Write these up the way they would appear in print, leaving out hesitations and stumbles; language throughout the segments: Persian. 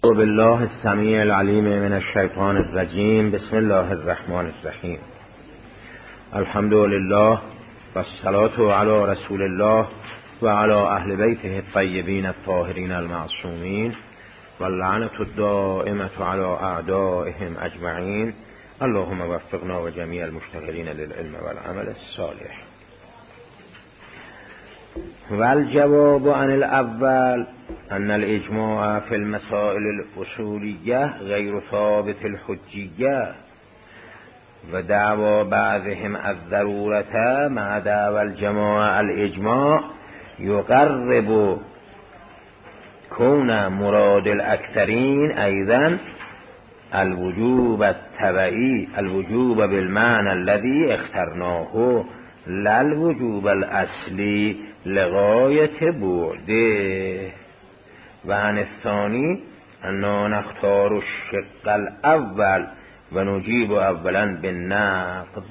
بالله السمیع العلیم من الشیطان الرجیم. بسم الله الرحمن الرحیم. الحمد لله و الصلاة علی رسول الله و علی اهل بیته الطیبین الطاهرین المعصومین و اللعنة الدائمة علی اعدائهم اجمعین. اللهم وفقنا و جمیع المشتغلین للعلم والعمل الصالح. والجواب عن الاول ان الاجماع في المسائل الاصولية غير ثابت الحجية و دعوى بعضهم الضرورة مع دعوى الجماعة الإجماع يقرب كون مراد الأكثرين أيضا الوجوب التبعي، الوجوب بالمعنى الذي اخترناه لا الوجوب الأصلي لغاية بعده. و عن الثاني أننا نختار الشق الأول و نجیب اولا بالنقض.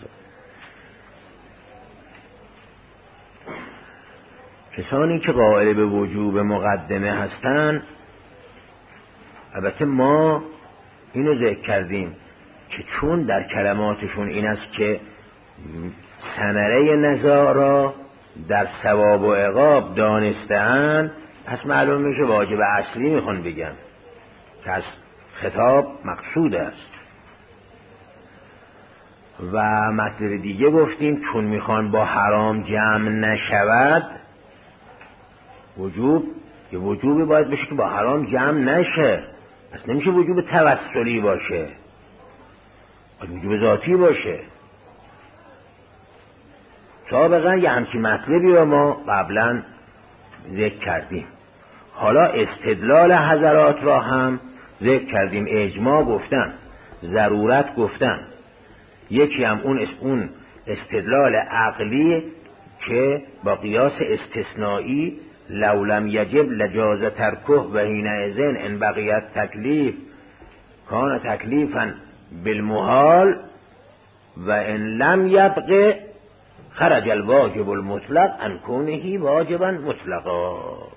کسانی که قائل به وجوب مقدمه هستند، البته ما اینو ذکر کردیم که چون در کلماتشون این است که ثمره نزاع را در ثواب و عقاب دانسته‌اند، پس معلوم میشه واجب اصلی میخوان بگن که از خطاب مقصود است. و مطلب دیگه گفتیم چون میخوان با حرام جمع نشود، یه وجوبی باید بشه که با حرام جمع نشه. پس نمیشه وجوب توسلی باشه، باید وجوب ذاتی باشه. سابقا یه همچین مطلبی رو ما قبلا ذکر کردیم. حالا استدلال حضرات را هم ذکر کردیم. اجماع گفتن، ضرورت گفتن، یکی هم اون استدلال عقلی که با قیاس استثنایی لو لم یجب لجاز ترکه و حینئذ ان بقیت تکلیف کان تکلیفا بالمحال و ان لم یبق خرج الواجب المطلق عن کونه واجبا مطلقا.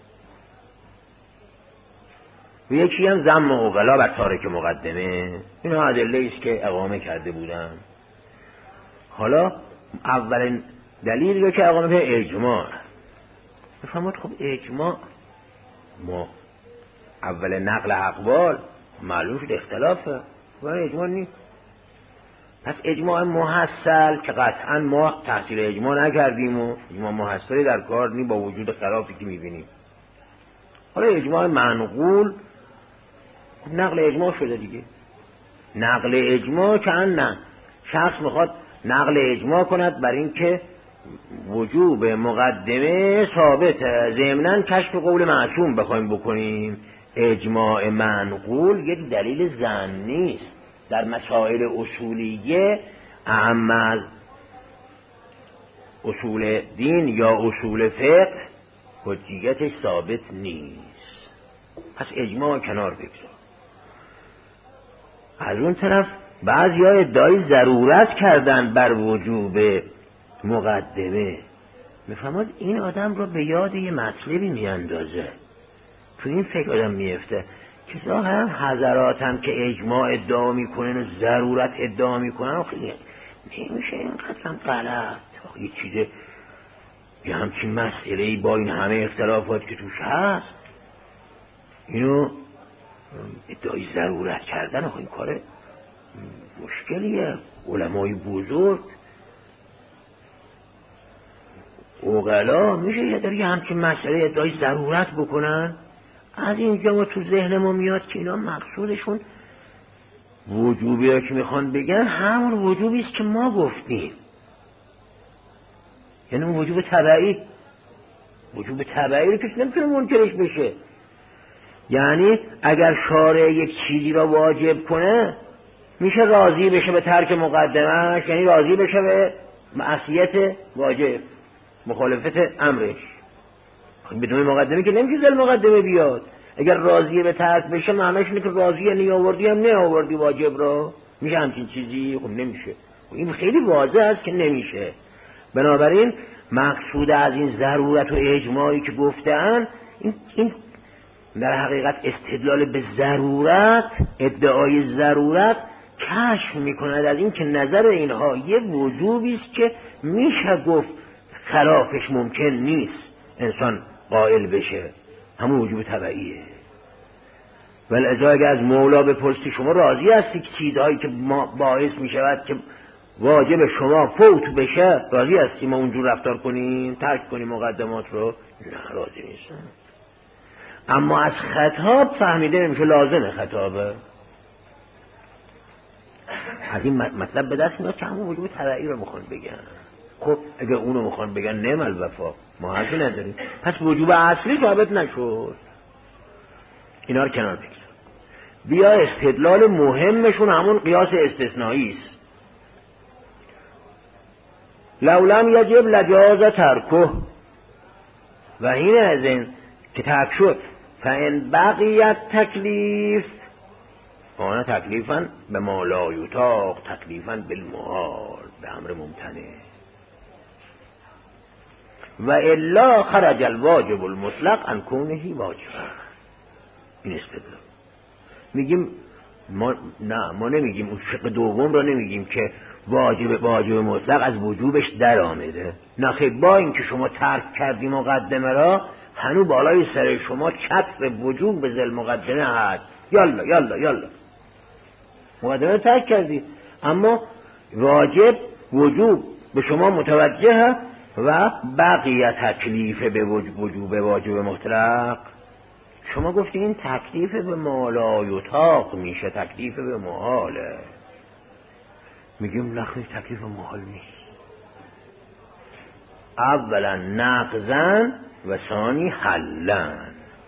و یکی هم ذم عقلا بر تارک مقدمه. اینا ادله است که اقامه کرده بودن. حالا اولین دلیل رو که اقامه به اجماع. بفهمید خب اجماع ما اول نقل اقوال معلوم شد اختلافه و اجماع نیست. پس اجماع محصل که قطعا ما تحصیل اجماع نکردیم و اجماع محصلی در کار نی با وجود خلافی که میبینیم. حالا اجماع منقول نقل اجماع شده دیگه. نقل اجماع که نه شخص میخواد نقل اجماع کند بر این که وجوب مقدمه ثابته، ضمناً کشف قول معصوم بخوایم بکنیم. اجماع منقول یک دلیل ظنی است در مسائل اصولیه، اهم از اصول دین یا اصول فقه حجیتش ثابت نیست. پس اجماع کنار بگذار. از اون طرف بعضی‌ها ادعای ضرورت کردن بر وجوب مقدمه. میفهمید این آدم رو به یاد یه مطلبی میاندازه، تو این فکر آدم میفته که ظاهرا حضرات هم که اجماع ادعا میکنن و ضرورت ادعا میکنن، خیلی نمیشه اینقدر هم غلط. یه چیز یه همچین مسئله‌ای با این همه اختلافات که توش هست، اینو ادعای ضرورت کردن این کار مشکلیه. علمای بزرگ عقلا میشه یه داری همچین مسئله ادعای ضرورت بکنن؟ از اینجا ما تو ذهن ما میاد که اینا مقصودشون وجوبی ها که میخوان بگن همون وجوبی است که ما گفتیم، یعنی اون وجوب تبعی. وجوب تبعی رو کسی نمیتونه منکرش بشه. یعنی اگر شارع یک چیزی را واجب کنه میشه راضی بشه به ترک مقدمهش، یعنی راضی بشه به معصیت واجب، مخالفت امرش. بدون مقدمه که نمیشه زل مقدمه بیاد. اگر راضیه به ترک بشه معنیش اینه که راضیه نیاوردی هم نیاوردی واجب را. میشه همچین چیزی؟ خب نمیشه. این خیلی واضح است که نمیشه. بنابراین مقصود از این ضرورت و اجماعی که گفتن این در حقیقت استدلال به ضرورت، ادعای ضرورت کشف میکند از این که نظر اینها یه وجوبی است که میشه گفت خلافش ممکن نیست انسان قائل بشه، همون وجوب طبعیه. ولذا اگر از مولا بپرسی شما راضی هستی که چیزهایی که باعث میشود که واجب شما فوت بشه راضی هستی ما اونجور رفتار کنیم، ترک کنیم مقدمات رو؟ نه، راضی نیستم. اما از خطاب فهمیده نمیشه لازمه خطابه. از این مطلب به دست میاد که همون وجوب طبعی رو میخوان بگن. خب اگه اونو میخوان بگن نعم الوفا، ما حرفی نداریم، پس وجوب اصلی ثابت نشد. اینا رو کنار بگذار. بیا استدلال مهمشون همون قیاس استثنایی است. لولم یجب لجاز ترکه و این از این که ترک شد فان بقیت تکلیف آن تکلیفاً به ما لا یطاق تکلیفاً بالمحال به امر ممتنع و الا خرج الواجب المطلق عن کونه واجبا. این استدلال میگیم ما نمیگیم اون شق دوم رو نمیگیم که واجب مطلق از وجوبش در آمده. نه خیر، با اینکه شما ترک کردی مقدمه را هنو بالای سر شما چتر وجوب به ذل مقدمه هست. یالا یالا یالا مقدمه رو ترک کردی، اما واجب وجوب به شما متوجه و بقیه تکلیف به وجوب واجب مطلق. شما گفتی این تکلیف به ما لا یطاق میشه، تکلیف به محاله. میگیم نخیر، تکلیف محال نیست. اولا نقضن و ثانی حلن.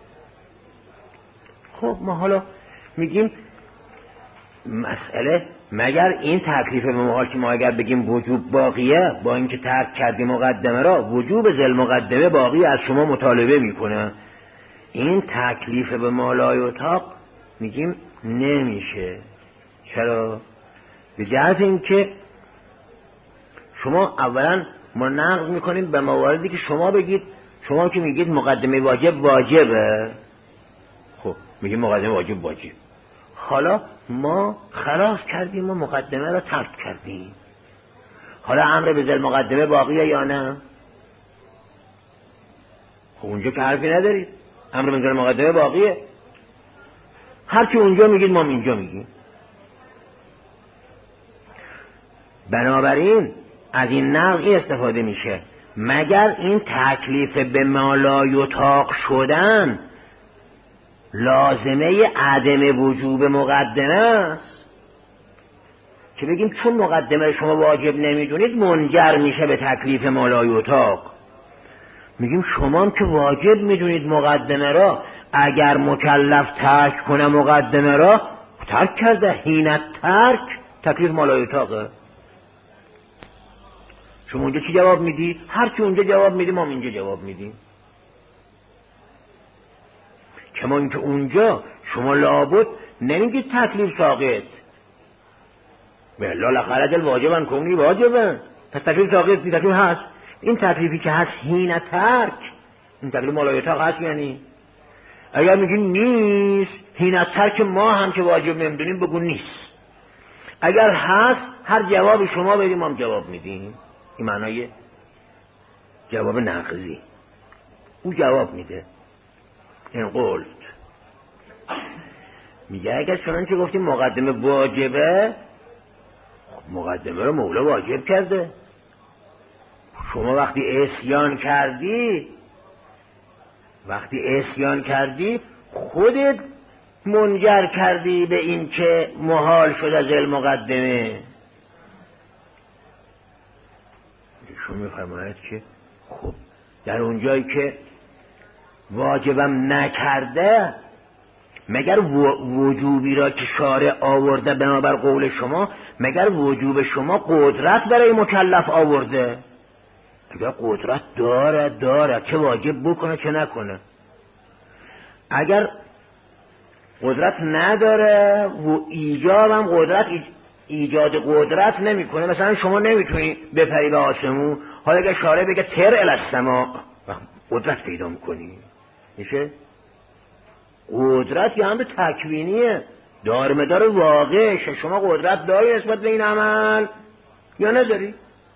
خب ما حالا میگیم مسئله مگر این تکلیف به محال که ما اگر بگیم وجوب باقیه، با اینکه ترک کردی مقدمه را، وجوب ذل مقدمه باقی از شما مطالبه میکنه، این تکلیف به ما لا یطاق میگیم نمیشه. چرا؟ به جهت اینکه شما اولا ما نقض میکنیم به مواردی که شما بگید. شما که میگید مقدمه واجبه، خب میگیم مقدمه واجب. حالا ما خلاف کردیم و مقدمه را ترک کردیم. حالا امر به ذل مقدمه باقیه یا نه؟ خب اونجا که حرفی ندارید، امر به ذل مقدمه باقیه. هر کی اونجا میگید ما اینجا میگیم. بنابراین از این نقضی استفاده میشه مگر این تکلیف به ما لا یطاق شدن لازمه عدم وجوب مقدمه است که بگیم چون مقدمه شما واجب نمیدونید منجر میشه به تکلیف ما لا یطاق. میگیم شما هم که واجب میدونید مقدمه را، اگر مکلف ترک کنه مقدمه را ترک کرده، حین ترک تکلیف ما لا یطاقه. شما اونجا چی جواب میدی؟ هر چی اونجا جواب میدی ما اینجا جواب میدیم. کما اینکه اونجا شما لابد نمیگید تکلیف ساقط، بلا لخرج الواجب عن کونی واجبه، پس تکلیف ساقط تکلیف هست. این تکلیفی که هست حین ترک، این تکلیف ما لا یطاق هست. یعنی اگر میگین نیست، حین ترک ما هم که واجب نمیدونیم بگو نیست. اگر هست هر جوابی شما بدیم ما هم جواب میدیم. این معنای جواب نقضی. او جواب میده این قلت میگه اگر چنانچه گفتیم مقدمه واجبه، خب مقدمه رو مولا واجب کرده. شما وقتی عصیان کردی خودت منجر کردی به این که محال شد از المقدمه. ایشون میفرماید که خب در اونجایی که واجبم نکرده، مگر وجوبی را که شارع آورده بنابر قول شما، مگر وجوب شما قدرت برای مکلف آورده؟ اگر قدرت داره که واجب بکنه چه نکنه. اگر قدرت نداره و ایجابم قدرت ایجاد قدرت نمیکنه، مثلا شما نمیتونی بپری به آسمون، حالا اگر شارع بگه تر الی السما قدرت پیدا میکنی، میشه؟ قدرت یه امر تکوینیه، دارمدار واقع. شما قدرت داری نسبت به این عمل یا نداری؟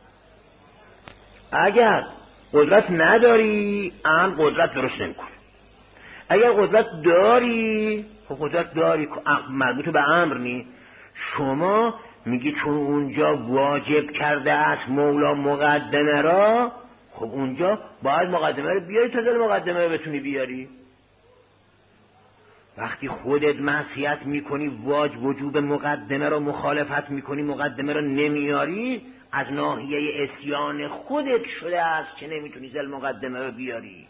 اگر قدرت نداری امر قدرت درست نمیکنه. اگر قدرت داری، خب قدرت داری مربوط به امر نی. شما میگی چون اونجا واجب کرده است مولا مقدمه را، خب اونجا باید مقدمه رو بیاری تا دل مقدمه رو بتونی بیاری. وقتی خودت معصیت میکنی وجوب مقدمه رو مخالفت میکنی، مقدمه رو نمیاری، از ناحیه عصیان خودت شده است که نمیتونی دل مقدمه رو بیاری.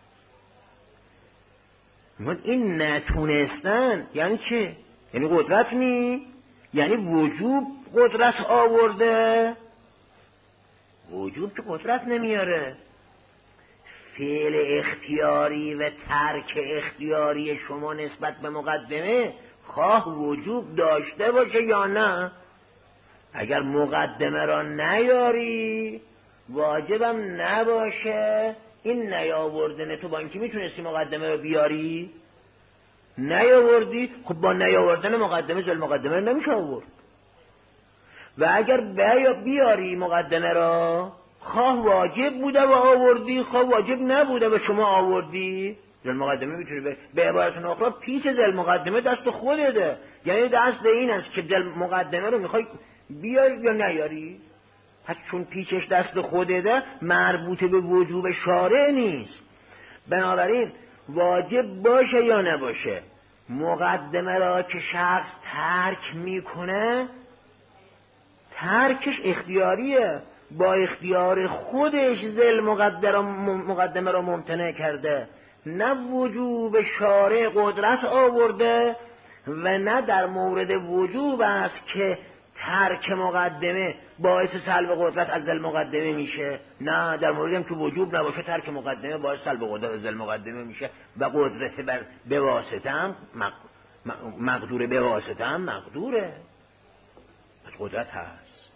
این نتونستن یعنی چه؟ یعنی قدرت نی؟ یعنی وجوب قدرت آورده؟ وجوب که قدرت نمیاره. فعل اختیاری و ترک اختیاری شما نسبت به مقدمه خواه وجوب داشته باشه یا نه، اگر مقدمه را نیاری واجبم نباشه. این نیاوردن تو با اینکه میتونستی مقدمه رو بیاری نیاوردی، خب با نیاوردن مقدمه زل مقدمه رو نمیشه آورد. و اگر بیاری مقدمه را، خواه واجب بوده و آوردی، خواه واجب نبوده و شما آوردی، زل مقدمه میتونی به عبارت اخرى پیش زل مقدمه دست خودته. یعنی دست این است که زل مقدمه رو میخوای بیاری یا نیاری. پس چون پیچش دست خودته مربوط به وجوب شارع نیست. بنابراین واجب باشه یا نباشه، مقدمه را که شخص ترک میکنه ترکش اختیاریه، با اختیار خودش ذل مقدمه را ممتنع کرده، نه وجوب شارع قدرت آورده و نه در مورد وجوب است که ترک مقدمه باعث سلب قدرت از ذل مقدمه میشه. نه، در موردی هم که وجوب نباشه ترک مقدمه باعث سلب قدرت از ذل مقدمه میشه و قدرت به واسطه هم مقدور به واسطه هم مقدوره، پس قدرت هست.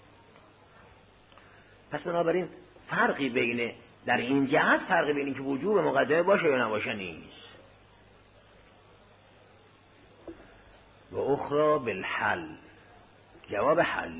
پس بنابراین فرقی بین در این جهت فرقی بین که وجوب مقدمه باشه یا نباشه نیست. و اخرى بالحل، جواب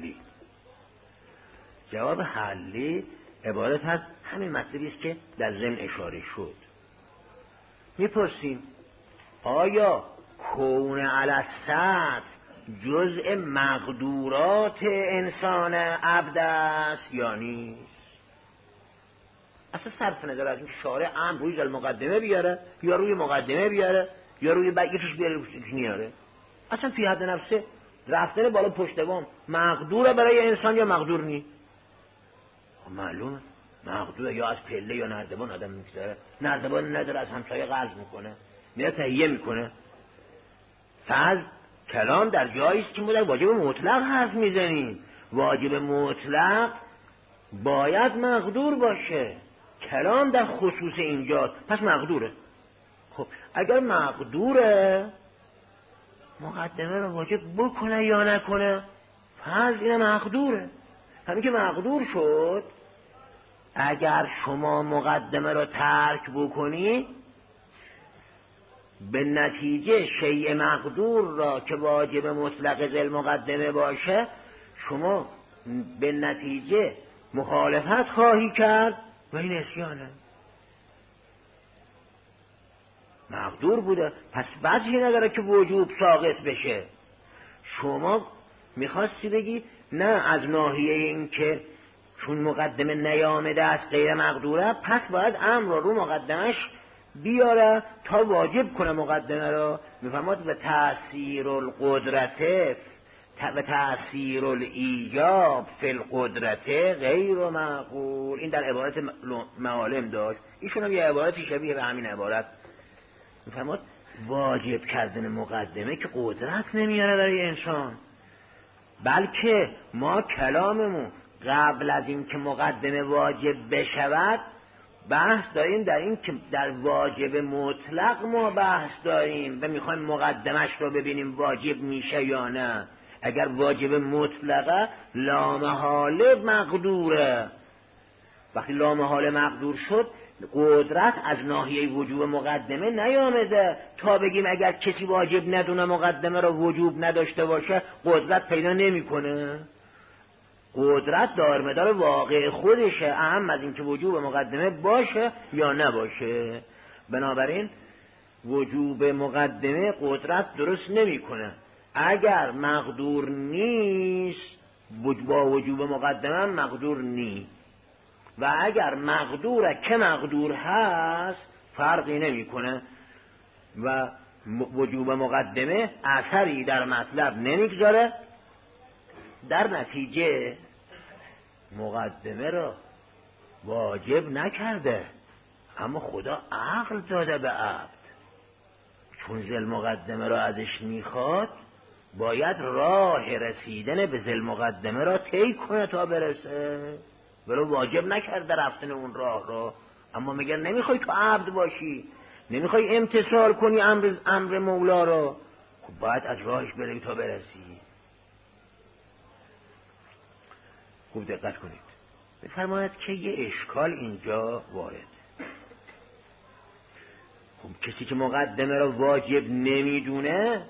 حلی عبارت هست همین مطلبی است که در ضمن اشاره شد. میپرسیم آیا کون علی السطح جزء مقدورات انسان عبد است یا نیست؟ اصلا صرف نظر از این شارع امر روی المقدمه بیاره یا روی مقدمه بیاره یا روی یکیش بیاره نیاره، اصلا فی حد نفسه رفتن بالا پشتبان مقدوره برای انسان یا مقدور نی؟ معلومه مقدوره، یا از پله یا نردبان آدم میگذاره، نردبان نداره از همسایه قرض میکنه میاد تهیه میکنه. فرض کلام در جایی است که ما در واجب مطلق حرف میزنیم. واجب مطلق باید مقدور باشه، کلام در خصوص اینجاست، پس مقدوره. خب اگر مقدوره مقدمه رو واجب بکنه یا نکنه؟ فرض اینه مقدوره، همین که مقدور شد اگر شما مقدمه رو ترک بکنی به نتیجه شیء مقدور را که واجب مطلق ذل مقدمه باشه شما به نتیجه مخالفت خواهی کرد و این عصیانه. مقدور بوده پس وجهی نداره که وجوب ساقط بشه. شما میخواستی بگی نه، از ناحیه این که چون مقدمه نیامده است غیر مقدوره، پس باید امر رو مقدمش بیاره تا واجب کنه مقدمه رو. میفرماد و تأثیر القدرت و تأثیر الایجاب فی القدرت غیر معقول. این در عبارت معالم داشت، ایشون هم یه عبارتی شبیه به همین عبارت میفرماد واجب کردن مقدمه که قدرت نمیاره برای انسان، بلکه ما کلاممون قبل از این که مقدمه واجب بشود بحث داریم در این که در واجب مطلق ما بحث داریم و میخوایم مقدمش رو ببینیم واجب میشه یا نه. اگر واجب مطلقه لامحاله مقدوره، وقتی لامحاله مقدور شد قدرت از ناحیه وجوب مقدمه نیامده تا بگیم اگر کسی واجب ندونه مقدمه را وجوب نداشته باشه قدرت پیدا نمیکنه. قدرت دارمدار واقع خودشه، اهم از اینکه وجوب مقدمه باشه یا نباشه. بنابراین وجوب مقدمه قدرت درست نمیکنه. اگر مقدور نیست با وجوب مقدمه مقدور نی، و اگر مقدوره که مقدور هست فرقی نمیکنه و وجوب مقدمه اثری در مطلب نمیگذاره. در نتیجه مقدمه را واجب نکرده، اما خدا عقل داده به عبد. چون ذل مقدمه را ازش میخواد باید راه رسیدن به ذل مقدمه را طی کنه تا برسه، ولو واجب نکرده رفتن اون راه را. اما مگر نمیخوای تو عبد باشی، نمیخوای امتثال کنی امر مولا را، خب باید از راهش بری تا برسی. خوب دقت کنید. بفرماید که یه اشکال اینجا وارد. خب کسی که مقدمه را واجب نمیدونه،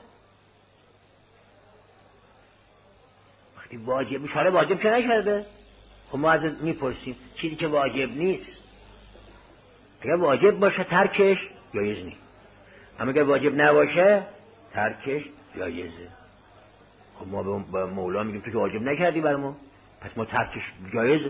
وقتی واجب میشه واجب که نکرده، خب ما ازت میپرسیم چیزی که واجب نیست اگر واجب باشه ترکش جایز نیست، اما اگر واجب نباشه ترکش جایزه. خب ما به مولا میگیم تو که واجب نکردی بر ما، پس ما ترکش جایزه.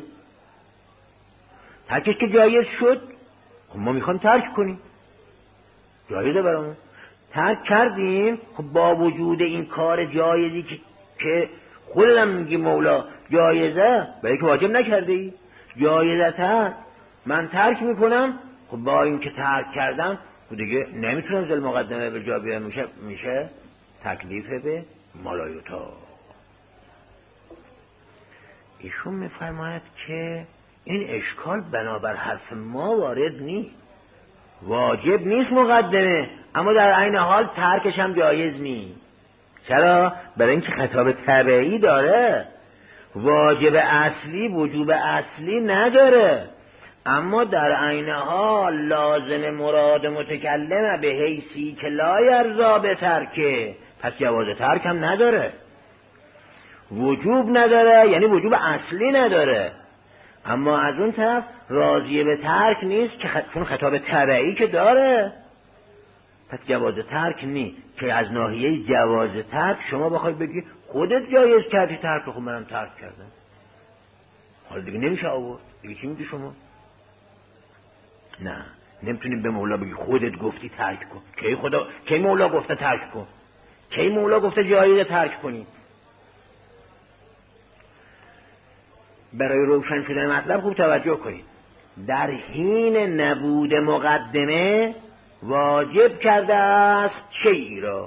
ترکش که جایز شد خب ما میخوایم ترک کنیم، جایزه برامون. ترک کردیم، خب با وجود این کار جایزی که خودم میگی مولا جایزه، برای که واجب نکرده ای جایزه تر من ترک میکنم. خب با این که ترک کردم خب دیگه نمیتونم ذل مقدمه به جا بیارم، میشه تکلیف به مالایوتا. ایشون میفرماید که این اشکال بنابر حرف ما وارد نیست. واجب نیست مقدمه، اما در عین حال ترکش هم جایز نیست. چرا؟ برای اینکه خطاب تبعی داره. واجب اصلی وجوب اصلی نداره، اما در عین حال لازم مراد متکلمه به حیثی که لا یرضا به ترکه، پس جواز ترک هم نداره. وجوب نداره یعنی وجوب اصلی نداره، اما از اون طرف راضیه به ترک نیست که چون خطاب تبعی که داره، پس جواز ترک نیست. که از ناحیه جواز ترک شما بخوای بگی خودت جایز کردی ترک، خب منم ترک کردم، حالا دیگه نمیشه آورد. دیگه چی میگی شما؟ نه، نمیتونیم به مولا بگی خودت گفتی ترک کن. کی مولا گفته ترک کن؟ کی مولا گفته جایز ترک کنی؟ برای روشن شدن مطلب خوب توجه کنید. در حین نبود مقدمه واجب کرده است شیئی را.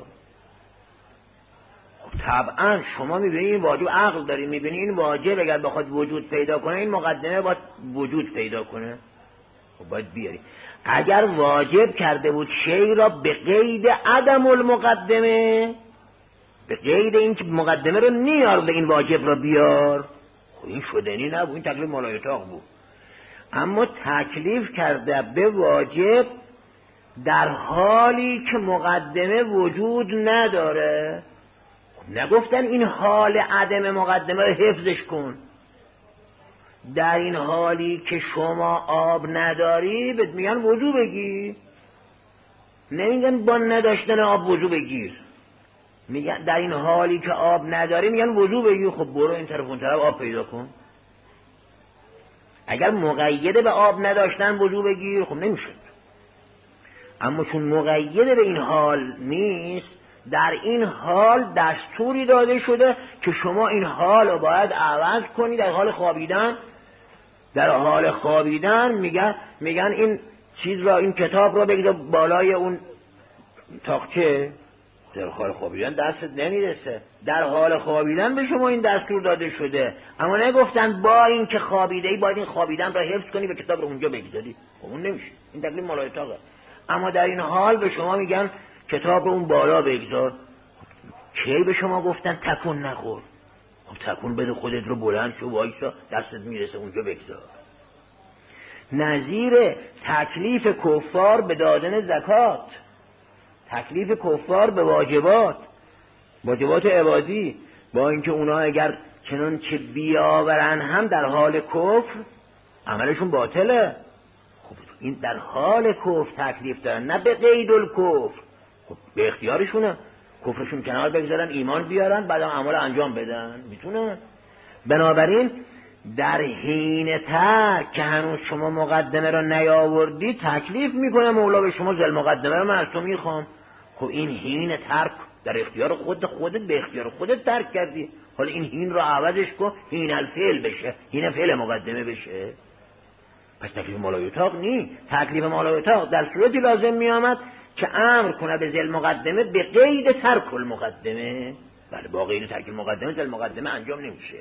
خب طبعا شما میبینید این واجب، عقل دارید میبینید این واجب اگر بخواد وجود پیدا کنه این مقدمه باید وجود پیدا کنه، خب باید بیاری. اگر واجب کرده بود شیئی را به قید عدم المقدمه، به قید این که مقدمه رو نیار به این واجب را بیار، خب این شدنی نبود، این تکلیف مالایتاق بود. اما تکلیف کرده به واجب در حالی که مقدمه وجود نداره. خب نگفتن این حال عدم مقدمه رو حفظش کن. در این حالی که شما آب نداری بهت میگن وضو بگیر، نمیگن با نداشتن آب وضو بگیر. میگن در این حالی که آب نداری میگن وضو بگیر. خب برو این طرف اون طرف آب پیدا کن. اگر مقیده به آب نداشتن وضو بگیر خب نمیشه. اما چون مقیده به این حال نیست، در این حال دستوری داده شده که شما این حال رو باید عوض کنی. در حال خوابیدن میگن این چیز را، این کتاب را بگذار بالای اون تاقچه. در حال خوابیدن دستت نمیرسه، در حال خوابیدن به شما این دستور داده شده، اما نگفتن با این که خوابیده‌ای باید این خوابیدن را حفظ کنی و کتاب رو اونجا بگذاری. خب اون نمیشه، این تکلیف مالایتاقه. اما در این حال به شما میگن کتاب رو اون بالا بگذار. کی به شما گفتن تکون نخور؟ خب تکون بده، خودت رو بلند شو وایسا، دستت میرسه اونجا بگذار. نظیر تکلیف کفار به دادن زکات، تکلیف کفار به واجبات عبادی، با اینکه اونا اگر چنانچه بیاورن هم در حال کفر عملشون باطله. خب این در حال کفر تکلیف دارن، نه به قید الکفر. خب به اختیارشونه، کفرشون کنار بگذارن، ایمان بیارن، بعد اعمال انجام بدن، میتونن. بنابراین در حین ترک که هنوز شما مقدمه رو نیاوردی تکلیف میکنه مولا به شما، زل مقدمه رو من از تو میخوام. خب این حین ترک در اختیار خودت به اختیار خودت ترک کردی، حالا این حین رو عوضش کن، حین الفعل بشه، حین فعل مقدمه بشه. پس تکلیف مالایطاق نی. تکلیف مالایطاق در صورتی لازم میامد که امر کنه به ذل مقدمه به قید ترک المقدمه. بله با قید ترک المقدمه ذل مقدمه انجام نمیشه.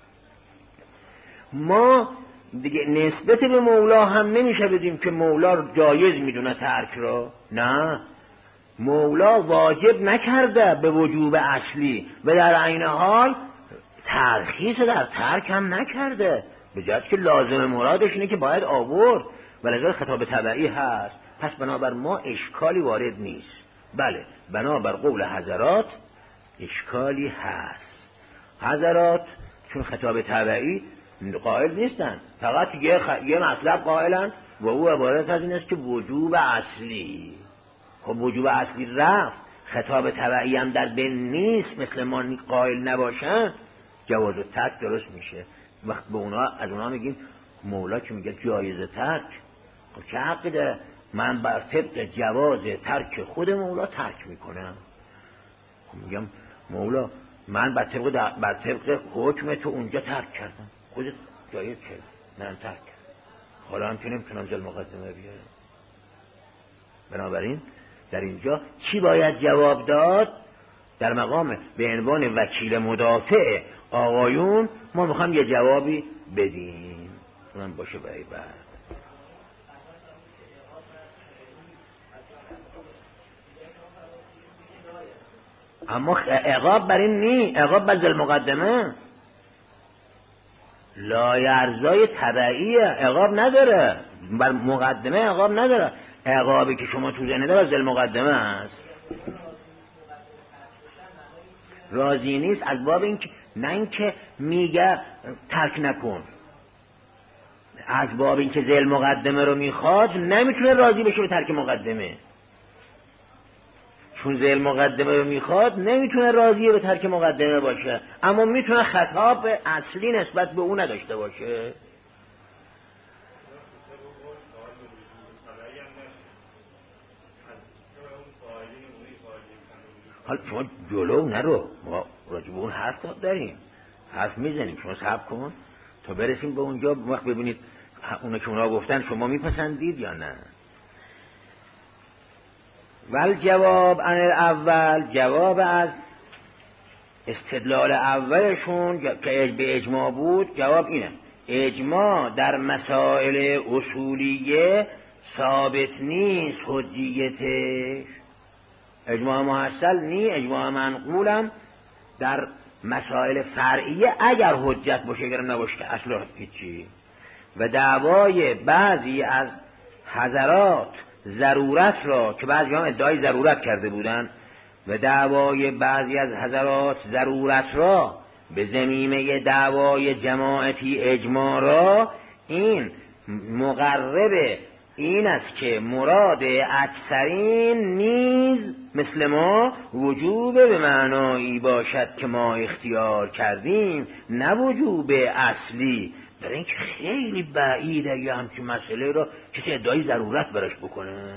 ما دیگه نسبت به مولا هم نمیشه بدیم که مولا جایز میدونه ترک را. نه، مولا واجب نکرده به وجوب اصلی و در عین حال ترخیص در ترک هم نکرده، به جهت که لازم مرادش اینه که باید آورد و لذا خطاب تبعی هست. پس بنابر ما اشکالی وارد نیست. بله بنابر قول حضرات اشکالی هست. حضرات چون خطاب تبعی قائل نیستن، فقط یه مطلب قائلن و او عبارت از این است که وجوب اصلی. خب وجوب اصلی رفت، خطاب تبعی هم در بین نیست، مثل ما قائل نباشن، جواز ترک درست میشه. وقت به از اونا میگیم مولا که میگه جایز ترک، خب چه حقی داره؟ من بر طبق جواز ترک خود مولا ترک میکنم. خب میگم مولا من بر طبق حکم تو اونجا ترک کردم، خودت جایز کردی، من ترک کردم، حالا هم که نمیتونم ذل مقدمه بیارم. بنابراین در اینجا چی باید جواب داد؟ در مقام به عنوان وکیل مدافع آقایون ما میخوام یه جوابی بدیم، اونم باشه برای بعد. اما عقاب بر این نی، عقاب بر ذل مقدمه لایرزای تبعیه، عقاب نداره، بر مقدمه عقاب نداره. عقابی که شما تو ذهن داره ذل مقدمه است. راضی نیست از باب این که نه اینکه میگه ترک نکن، از باب این که ذل مقدمه رو میخواد نمیتونه راضی بشه به ترک مقدمه. چون ذل مقدمه رو میخواد نمیتونه راضی به ترک مقدمه باشه، اما میتونه خطاب اصلی نسبت به اون نداشته باشه. حالا شما جلو نرو، ما راجع به اون حرف داریم، حرف میزنیم، شما صبر کن تا برسیم به اونجا، وقت ببینید اونه که اونا گفتن شما میپسندید یا نه. ول جواب عن الاول، جواب از استدلال اولشون که به اجماع بود، جواب اینه: اجماع در مسائل اصولیه ثابت نیست حجیتش، اجماع محصل نی، اجماع منقولم در مسائل فرعیه اگر حجت باشه، اگر نباشه که اصلا هیچی. و دعوای بعضی از حضرات ضرورت را که بعضی هم ادعای ضرورت کرده بودن، و دعوای بعضی از حضرات ضرورت را به ضمیمه دعوای جماعتی اجماع را، این مقرب این است که مراد اکثرین نیز مثل ما وجوب به معنایی باشد که ما اختیار کردیم، نه وجوب اصلی. در این که خیلی بعیده یا همچین مسئله را کسی ادعای ضرورت براش بکنه.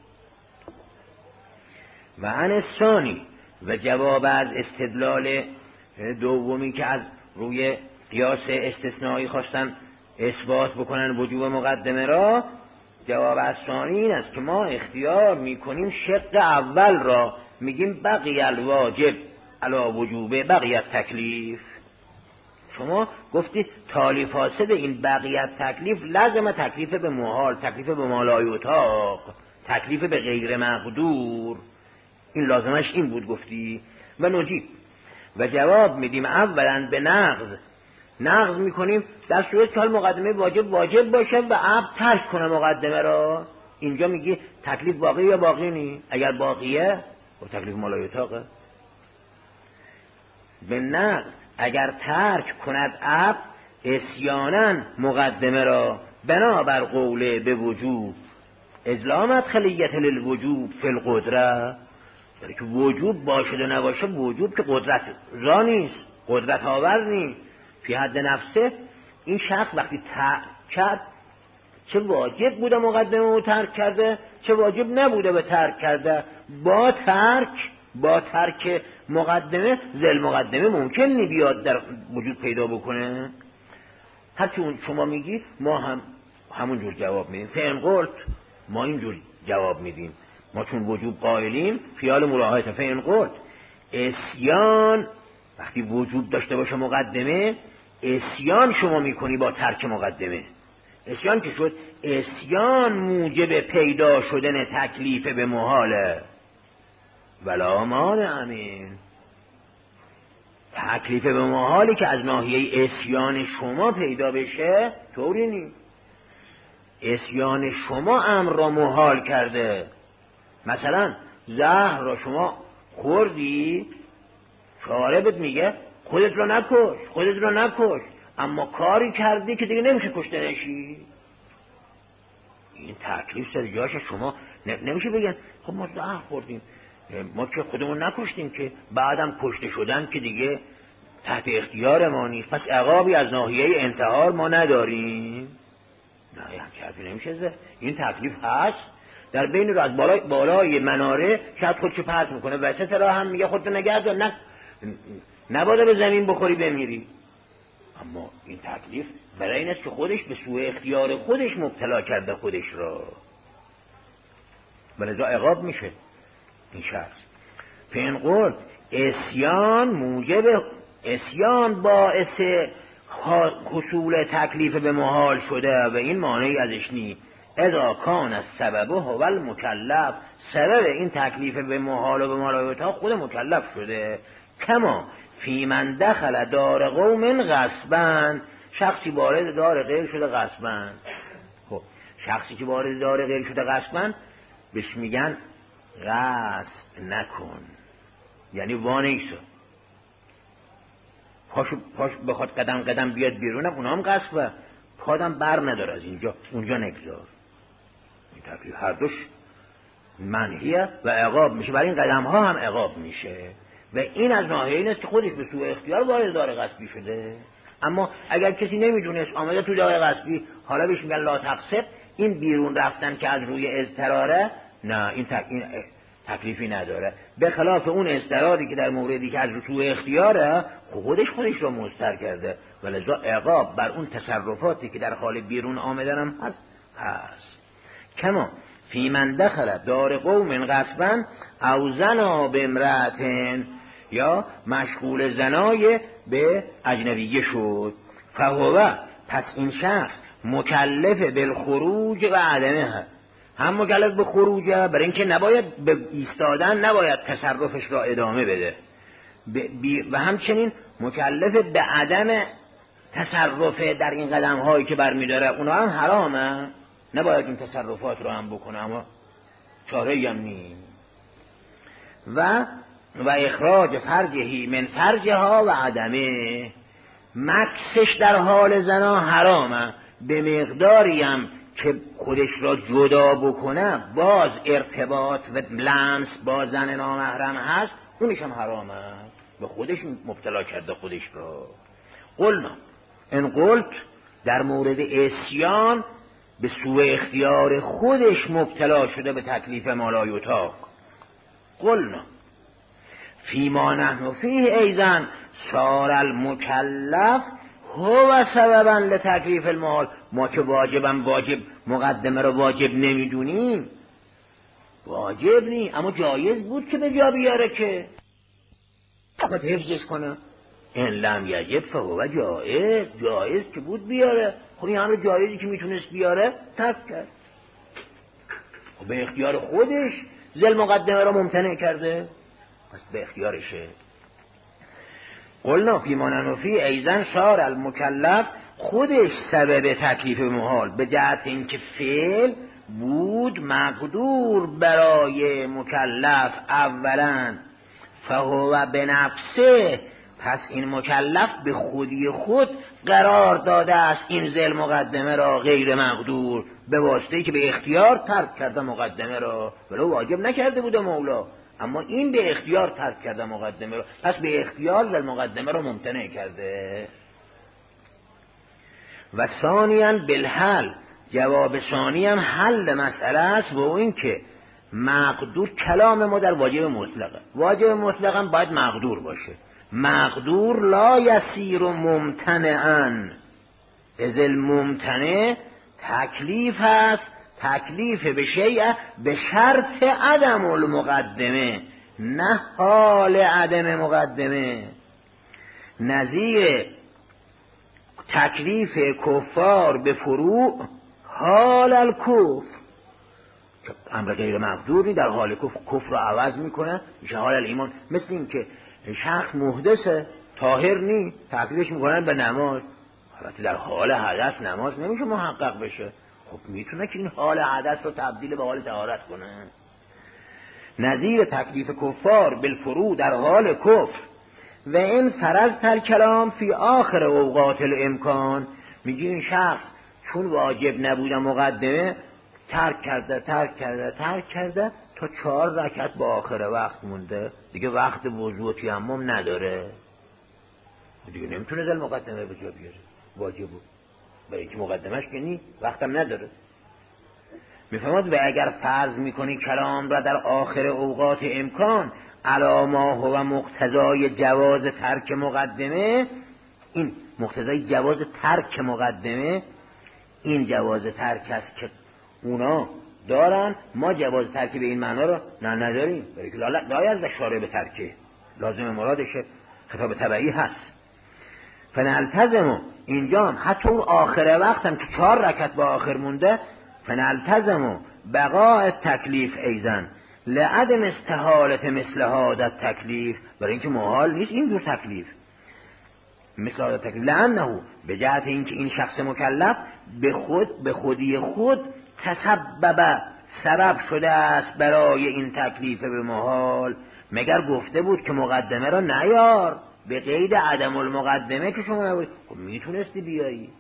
و عن ثانی، و جواب از استدلال دومی که از روی قیاس استثنایی خواستن اثبات بکنن وجوب مقدمه را، جواب از ثانی این است که ما اختیار میکنیم شق اول را، میگیم بقی الواجب علی وجوب بقیت تکلیف. شما گفتید تالی فاسد این بقیت تکلیف لازم تکلیف به محال، تکلیف به مالایطاق، تکلیف به غیر مقدور، این لازمش این بود گفتی. و نجیب، و جواب میدیم اولا به نقض نقض میکنیم در صورت که مقدمه واجب باشه و عبد ترک کنه مقدمه را. اینجا میگی تکلیف باقی یا باقی نی؟ اگر باقیه و تکلیف مالایتاقه. به نقض اگر ترک کند عبد عصیانا مقدمه را بنابر قوله به وجوب ازلامت خلیت للوجوب فی القدره، یعنی که وجوب باشه و نباشه، وجوب که قدرت را نیست، قدرت آور نیست فی حد نفسه. این شخص وقتی ترک کرد، چه واجب بوده مقدمه رو ترک کرده، چه واجب نبوده به ترک کرده. با ترک مقدمه ذل مقدمه ممکن نی بیاد در وجود پیدا بکنه. هرچی اون شما میگید ما هم همون جور جواب میدیم. فعن قلت ما اینجور جواب میدیم، ما چون وجوب قائلیم خیال مراعات. فعن قلت عصیان وقتی وجوب داشته باشه مقدمه، عصیان شما میکنی با ترک مقدمه. عصیان که شد، عصیان موجب پیدا شدن تکلیف به محاله. ولا مانع امین، تکلیف به محالی که از ناحیه عصیان شما پیدا بشه طوری نیست. عصیان شما امر را محال کرده. مثلا زهر را شما خوردی، شاربت میگه خودت را نکش، اما کاری کردی که دیگه نمیشه کشته نشی. این تکلیف سر جاش شما نمیشه بگن خب ما زهر خوردیم، ما که خودمون نکشتیم که بعدم کشته شدن که دیگه تحت اختیار ما نیست، پس عقابی از ناحیه انتحار ما نداریم. نه یه حرفی نمیشه زد. این تکلیف هست در بین رو از بالای مناره شاید خودشو پرت میکنه، وسط راه هم میگه خودتو نگه دار، نباید به زمین بخوری بمیری. اما این تکلیف برای این است که خودش به سوء اختیار خودش مبتلا کرده خودش را، ولذا عقاب میشه این شخص. فین قول عصیان باعث حصول تکلیف به محال شده و این مانعی ازش نی. اذا کان السبب هو المکلف، سبب این تکلیف به محال و به مالایتها خود مکلف شده. کما فی من دخل دار قوم غصبا، شخصی وارد دار غیر شده غصبا. خب شخصی که وارد دار غیر شده غصبا بهش میگن غصب نکن، یعنی وانیسو پاش بخواد قدم بیاد بیرونم اونا هم غصبه، پادم بر نداره از اینجا اونجا نگذار. این تکلیف هر دوش منهیه و عقاب میشه، برای این قدم ها هم عقاب میشه و این از ناحیه این است که خودش به سوء اختیار وارد دار غصبی شده. اما اگر کسی نمیدونست آمده تو دار غصبی، حالا بهش میگن لا تقصب، این بیرون رفتن که از روی اضطراره، نه این تکلیفی نداره. به خلاف اون اضطراری که در موردی که از سوء اختیاره خودش رو مضطر کرده، ولذا عقاب بر اون تصرفاتی که در حال بیرون آمدن هم هست. کما فی من دخل دار قوم غصبا او زنا بامرأة، یا مشغول زنای به اجنبیه شد، فهو پس این شخص مکلف بالخروج و عدمه، هم مکلف به خروجه برای اینکه نباید به ایستادن، نباید تصرفش را ادامه بده، و همچنین مکلف به عدم تصرف در این قدم هایی که برمیداره، اونا هم حرامه، نباید این تصرفات رو هم بکنه، اما چاره‌ای هم نیم. و اخراج فرجهی من فرجها و عدمه، مکسش در حال زنا حرامه، به مقداری هم که خودش را جدا بکنه، باز ارتباط و لمس با زن نامحرم هست، اونش هم حرامه، به خودش مبتلا کرده خودش را. قلنا ان قلت در مورد عصیان به سوء اختیار خودش مبتلا شده به تکلیف ما لا یطاق. قلنا فیما نحن فیه ایضا صار المکلف هو سببا لتکلیف المحال، ما که واجب مقدمه رو واجب نمیدونیم، واجب نی، اما جایز بود که به جا بیاره، که فقط حفظش کنه. این لم یجب فهو جایز که بود بیاره. خب این همه جایزی که میتونست بیاره ترک کرد، خب به اختیار خودش ذل مقدمه رو ممتنع کرده، پس به اختیارشه. قلنا فی ما ننفی ایضا صار المکلف خودش سبب تکلیف محال، به جهت اینکه فعل بود مقدور برای مکلف اولا، فهو بنفسه، پس این مکلف به خودی خود قرار داده است این ذل مقدمه را غیر مقدور، به واسطه‌ای که به اختیار ترک کرده مقدمه را، ولو واجب نکرده بوده مولا، اما این به اختیار ترک کرده مقدمه را، پس به اختیار ذل مقدمه را ممتنع کرده. و ثانیاً بالحل، جواب ثانی هم حل مسئله است، و این که مقدور، کلام ما در واجب مطلقه، واجب مطلق هم باید مقدور باشه، مقدور لا یسیر ممتنعاً، از الممتنع تکلیف است، تکلیف به شیء به شرط عدم المقدمه، نه حال عدم مقدمه. نظیر تکلیف کفار به فروع حال الکفر، امر غیر مقدوری در حال کفر رو عوض میکنه، میشه حال الایمان. مثل این که شخص محدثه طاهر نی، تکلیفش میکنن به نماز، البته در حال حدث نماز نمیشه محقق بشه، خب میتونه که این حال حدث رو تبدیل به حال طهارت کنه. نظیر تکلیف کفار بالفروع در حال کفر، و این فرض تر کلام فی آخر اوقات الامکان، میگه این شخص چون واجب نبوده مقدمه ترک کرده تا 4 رکعت با آخر وقت مونده، دیگه وقت وضو و تیمم نداره، دیگه نمیتونه ذل مقدمه به جا بیاره، واجب بود برای اینکه مقدمش که نی، وقتم نداره. میفهمد و اگر فرض میکنی کلام را در آخر اوقات امکان علی ما هو مقتضای جواز ترک مقدمه، این مقتضای جواز ترک مقدمه، این جواز ترک است که اونا دارن، ما جواز ترک به این معنا رو نداریم، برای که لایز شارع به ترکه، لازم مرادشه، خطاب تبعی هست. فنلتزم، اینجا هم حتی اون آخر وقت هم که 4 رکعت با آخر مونده، فنلتزم بقاء تکلیف ایزن لعدم استحالت مثل هذا تکلیف، برای اینکه محال نیست این دو تکلیف مثل هذا تکلیف، لانه به جهت اینکه این شخص مکلف به خودی خود تسبب، سبب شده است برای این تکلیف به محال، مگر گفته بود که مقدمه را نیار، به قید عدم المقدمه که شما نبود، خب میتونستی بیایی.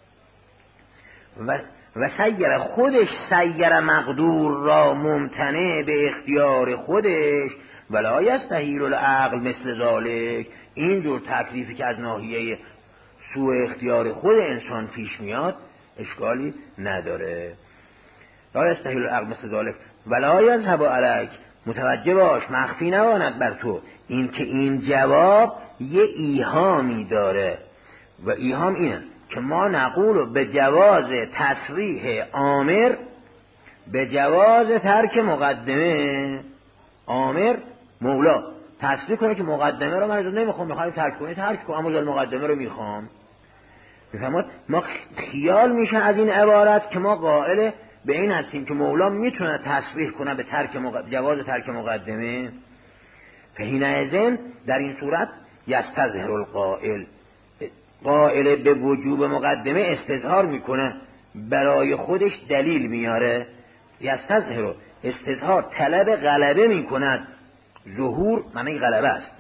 و سیر خودش سیر مقدور را ممتنع به اختیار خودش، ولا یستحیل العقل مثل ذالک، اینجور تکلیفی که از ناحیه سوء اختیار خود انسان پیش میاد اشکالی نداره. لا یستحیل العقل مثل ذالک ولا یذهب علیک، متوجه باش مخفی نماند بر تو این که این جواب یه ایهامی داره، و ایهام اینه که ما نقول به جواز تصریح آمر به جواز ترک مقدمه. آمر مولا تصریح کنه که مقدمه رو من اجازه نمیخوام، میخوام ترک کنی ترک کن، اما مقدمه رو میخوام. میفهمید ما خیال میشه از این عبارت که ما قائل به این هستیم که مولا میتونه تصریح کنه به جواز ترک مقدمه. فحینئذ در این صورت یستظهر القائل، قائل به وجوب مقدمه استظهار میکنه، برای خودش دلیل میاره. یستظهر، استظهار طلب غلبه میکند، ظهور معنی غلبه است،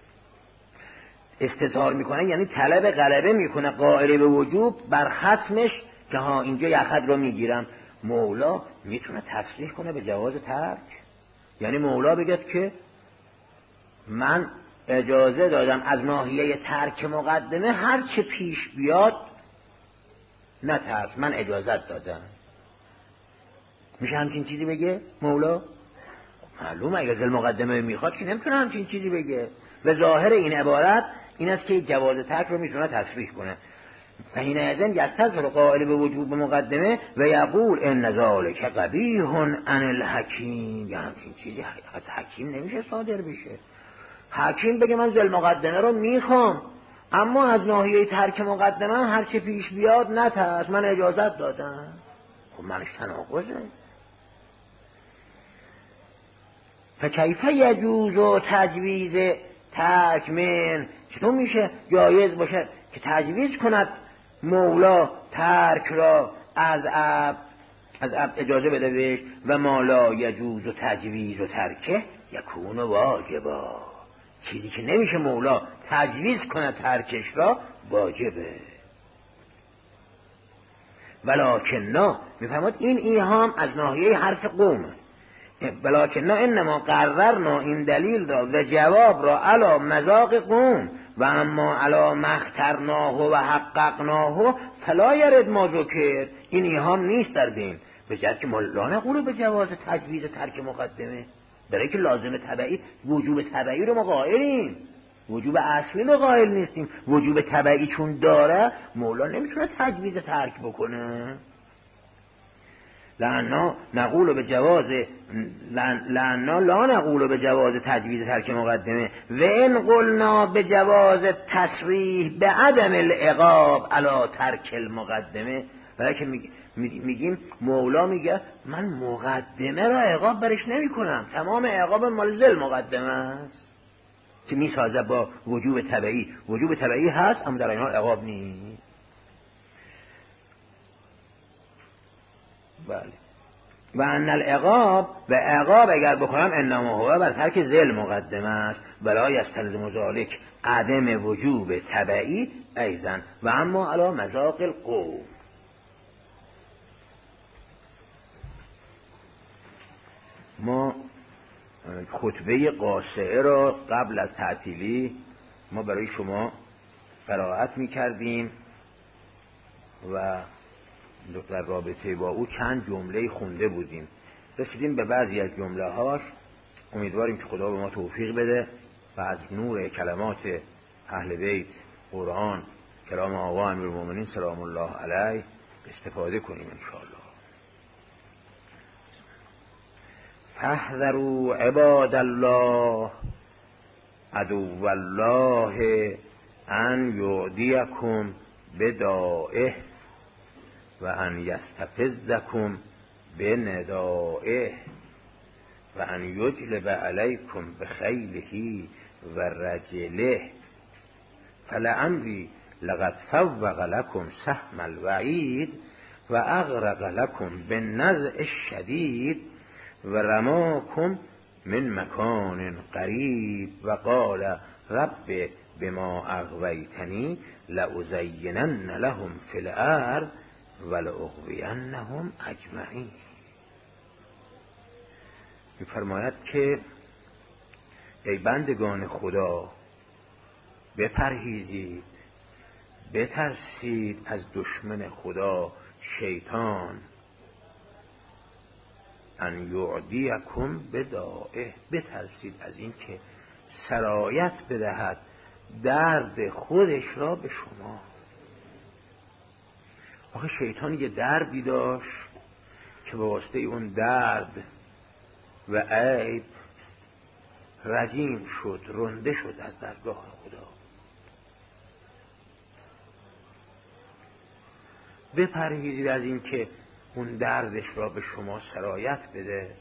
استظهار میکنه یعنی طلب غلبه میکنه قائل به وجوب بر خصمش که ها اینجا یخت رو میگیرم. مولا میتونه تصریح کنه به جواز ترک، یعنی مولا بگه که من اجازه دادم از ناحیه ترک مقدمه هر چه پیش بیاد نترس، من اجازت دادم. میشه همچین چیزی بگه مولا؟ معلومه اگه ذل مقدمه میخواد که نمیتونه همچین چیزی بگه، و ظاهر این عبارت این است که جواز ترک رو میتونه تصریح کنه. فحینئذ یستظهر قائل به وجوب مقدمه و یقول ان ذلک قبیح عن الحکیم، یعنی همچین چیزی از حکیم نمیشه صادر بشه. حکیم بگه من ذل مقدمه رو میخوام، اما از ناحیه ترک مقدمه هر چه پیش بیاد نترس، من اجازت دادم. خب منش تناقضه. فکیف یجوز تجویز ترک من، چطور میشه جایز باشه که تجویز کند مولا ترک را از عبد اجازه بده بهش؟ و ما لا یجوز و تجویز و ترکه یکون واجبا، چیزی که نمیشه مولا تجویز کنه ترکش را واجبه. ولکن میفهمد این ایهام از ناحیه حرف قومه. ولکن انما قررنا، این دلیل را و جواب را علا مذاق قوم و اما علا مخترناه و حققناه فلا یرد ما ذکر. این ایهام نیست در دین، به جد که ما لا نقول به جواز تجویز ترک مقدمه، برای که لازم تبعی وجوب تبعی رو ما قائلیم، وجوب اصلی رو قائل نیستیم. وجوب تبعی چون داره مولا نمیتونه تجویز ترک بکنه. لعنا نقول به جواز لعنا لا نقول به جواز تجویز ترک مقدمه و ان قلنا به جواز تصریح به عدم العقاب علی ترک المقدمه. برای که میگیم مولا میگه من مقدمه را عقاب برش نمی کنم، تمام عقاب مال ذل مقدمه است که میسازه با وجوب تبعی. وجوب تبعی هست اما در این حال عقاب نیست. بله. و ان العقاب، و عقاب اگر بکنم انما هو بر ترک ذل مقدمه است ولا یستلزم ذلک عدم وجوب تبعی ایضا و اما علی مذاق القوم. ما خطبه قاصعه را قبل از تعطیلی ما برای شما قرائت می‌کردیم و در رابطه با او چند جمله خونده بودیم. رسیدیم به بعضی از جمله هاش. امیدواریم که خدا به ما توفیق بده و از نور کلمات اهل بیت قرآن کلام آقا امیرالمومنین سلام الله علیه استفاده کنیم ان شاء الله. فاحذروا عباد الله عدو الله ان یعدیکم بدائه و ان یستفزکم بندائه و ان یجلب علیکم بخیله و رجله فلعمری لقد فوق لکم سهم الوعید و اغرق لکم بالنزع الشدید و رماکم من مکان قریب و قال رب بما اغویتنی لأزینن لهم فی الارض ولأغوینهم اجمعین. می‌فرماید که ای بندگان خدا بپرهیزید، بترسید از دشمن خدا شیطان، ان یعدیکم بدائه، بترسید از این که سرایت بدهد درد خودش را به شما. آخه شیطان یه دردی داشت که به واسطه اون درد و عیب رجیم شد، رنده شد از درگاه خدا. بپرهیزید از این که اون دردش را به شما سرایت بده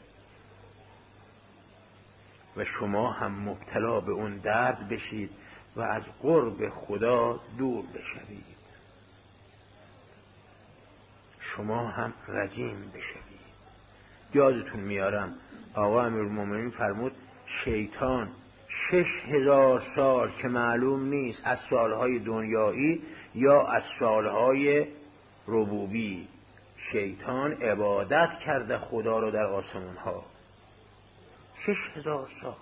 و شما هم مبتلا به اون درد بشید و از قرب خدا دور بشوید، شما هم رجیم بشوید. یادتون میارم آقا امیرالمومنین فرمود شیطان 6000 سال که معلوم نیست از سالهای دنیایی یا از سالهای ربوبی، شیطان عبادت کرده خدا رو در آسمان ها 6000 سال.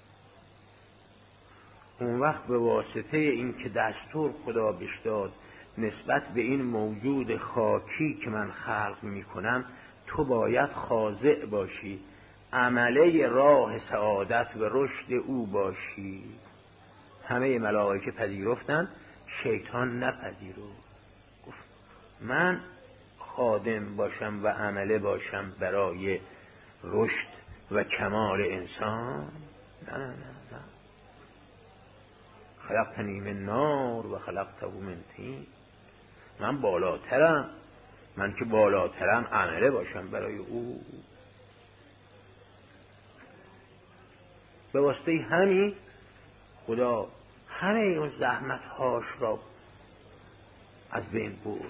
اون وقت به واسطه این که دستور خدا بهش داد نسبت به این موجود خاکی که من خلق میکنم تو باید خاضع باشی، عمله راه سعادت و رشد او باشی. همه ملائکه پذیرفتن، شیطان نپذیرفت. گفت من خادم باشم و عمله باشم برای رشد و کمال انسان؟ نه نه نه نه. خلقتنی من نار و خلقته من طین. من بالاترم، من که بالاترم عمله باشم برای او. به واسطه همین خدا همه اون زحمت‌هاش را از بین برد،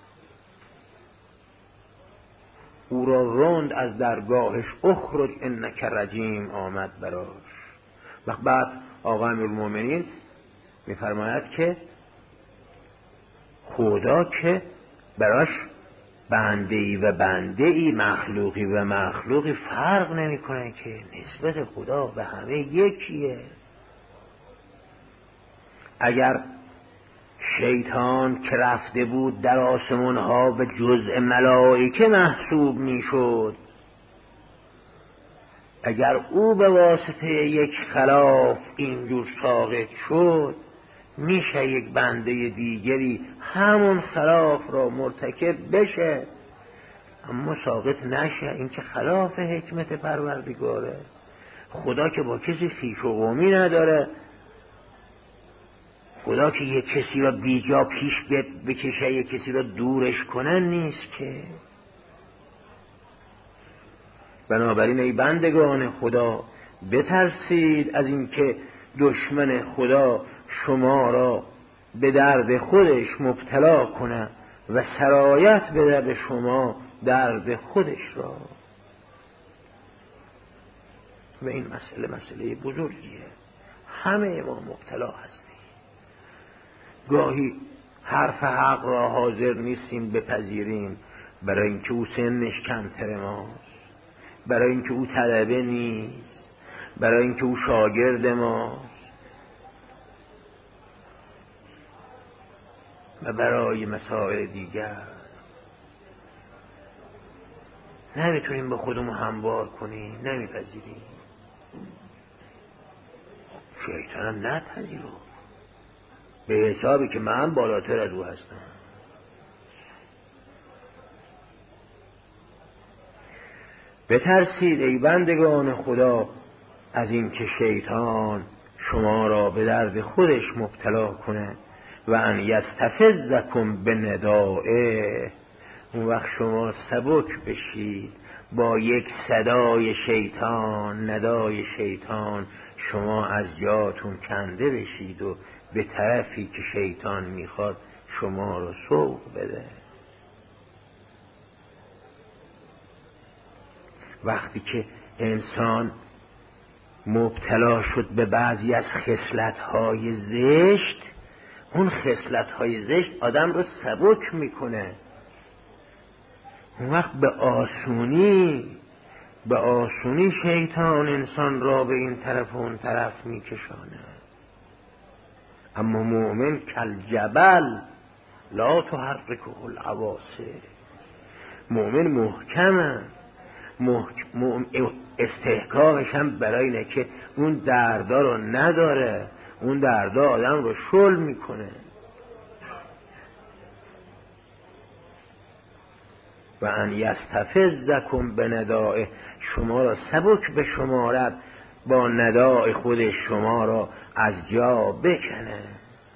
او را راند از درگاهش، اخرج انک رجیم آمد براش. و بعد آقا امیرالمومنین میفرماید که خدا که براش بنده‌ای و بنده‌ای، مخلوقی و مخلوقی فرق نمی‌کنه، که نسبت خدا به همه یکیه. اگر شیطان که رفته بود در آسمان ها و جزء ملائکه محسوب میشد، اگر او به واسطه یک خلاف اینجور ساقط شد، میشه یک بنده دیگری همون خلاف را مرتکب بشه اما ساقط نشه. این که خلاف حکمت پروردگاره. خدا که با کسی خویش و قومی نداره، خدا که یک کسی را بیجا پیش بکشه، یک کسی را دورش کنن نیست که. بنابراین ای بندگان خدا، بترسید از این که دشمن خدا شما را به درد خودش مبتلا کنه و سرایت بده به شما درد خودش را. و این مسئله بزرگیه، همه ما مبتلا هستیم. گاهی حرف حق را حاضر نیستیم بپذیریم، برای اینکه او سنش کمتر ماست، برای اینکه او طلبه نیست، برای اینکه او شاگرد ماست، و برای مسائل دیگر نمیتونیم با خودمون هموار کنیم، نمیپذیریم. شیطان نپذیرو به حسابی که من بالاتر از او هستم. بترسید ای بندگان خدا از این که شیطان شما را به درد خودش مبتلا کنه و ان یستفزکم بندائه. اون وقت شما سبک بشید با یک صدای شیطان، ندای شیطان، شما از جاتون کنده بشید و به طرفی که شیطان میخواد شما رو سوق بده. وقتی که انسان مبتلا شد به بعضی از خصلت‌های زشت، اون خصلت‌های زشت آدم رو سبک میکنه. اون وقت به آسونی شیطان انسان را به این طرف و اون طرف میکشانه. اما مؤمن کالجبل لا تحرکه العواصف. مؤمن محکمه، استحکامش هم برای اینه که اون دردا رو نداره. اون دردا آدم رو شل میکنه. و ان یستفزکم بندائه، شما را سبک به شمارد با ندای خودش، شما را از جا بکنه.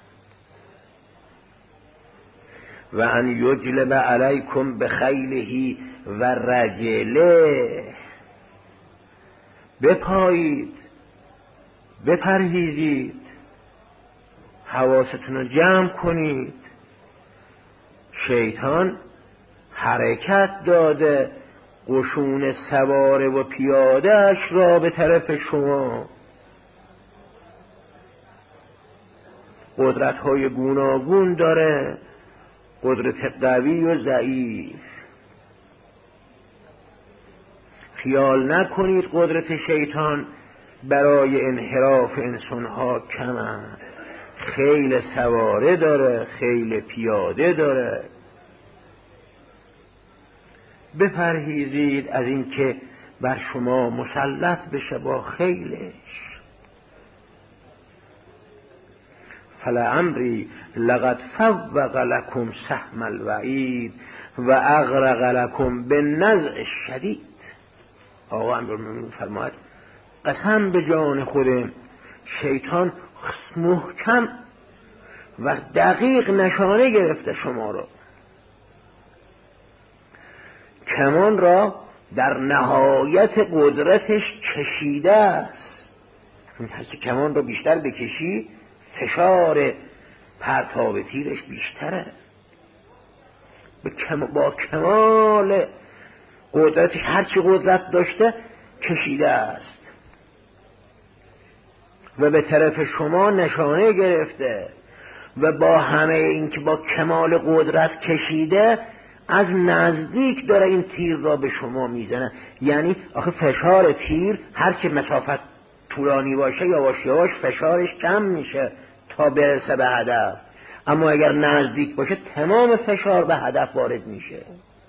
و ان یجلب علیکم بخیله و رجله. بپایید، بپرهیزید، حواستون رو جمع کنید. شیطان حرکت داده قشون سواره و پیاده‌اش را به طرف شما. قدرت‌های گوناگون داره، قدرت قوی و ضعیف. خیال نکنید قدرت شیطان برای انحراف انسان‌ها کم است. خیل سواره داره، خیل پیاده داره. بپرهیزید از این که بر شما مسلط بشه با خیلش. فلعمری لقد فوق لكم سهم الوعید و اغرق لكم بالنزع الشدید. آقا امیرالمومنین فرماید قسم به جان خودم، شیطان محکم و دقیق نشانه گرفته شما را. کمان را در نهایت قدرتش کشیده است. هرچی کمان رو بیشتر بکشی فشار پرتاب تیرش بیشتره. با کمال قدرتش هرچی قدرت داشته کشیده است و به طرف شما نشانه گرفته و با همه این که با کمال قدرت کشیده از نزدیک داره این تیر را به شما میزنه. یعنی آخه فشار تیر هرچی مسافت طولانی باشه یواش یواش فشارش کم میشه تا برسه به هدف، اما اگر نزدیک باشه تمام فشار به هدف وارد میشه.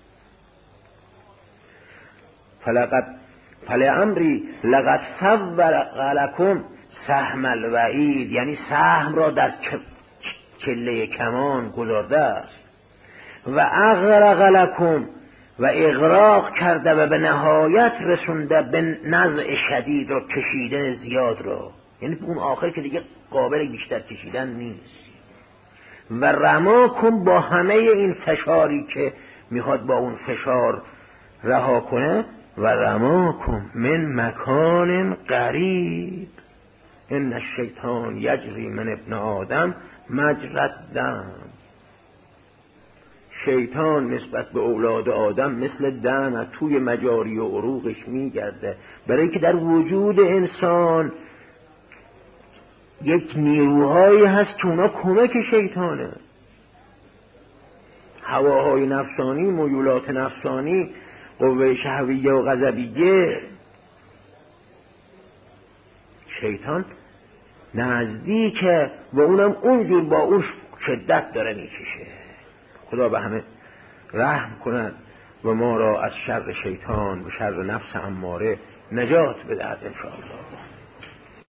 فلعمری لقد فور لکم سهم الوعید، یعنی سهم را در کله کمان گذارده است. و اغرق لکم و اغراق کرده و به نهایت رسونده به نزع شدید و کشیدن زیاد را، یعنی اون آخر که دیگه قابل بیشتر کشیدن نیست. و رماکم با همه این فشاری که میخواد با اون فشار رها کنه، و رماکم من مکان قریب ان الشیطان یجری من ابن آدم مجرى الدم. شیطان نسبت به اولاد آدم مثل دم توی مجاری و عروقش میگرده، برای اینکه در وجود انسان یک نیروهایی هست که اونا کمک شیطانه، هواهای نفسانی، میولات نفسانی، قوه شهویه و غضبیه. شیطان نزدیکه و اونم اونجور با اون شدت داره میکشه. خدا به همه رحم کند و ما را از شر شیطان و شر نفس اماره نجات بدهد انشاءالله.